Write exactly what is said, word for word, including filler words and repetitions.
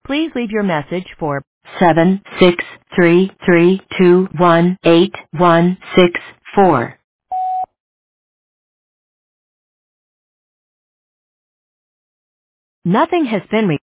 Please leave your message for seven six three three two one eight one six four. Nothing has been recorded.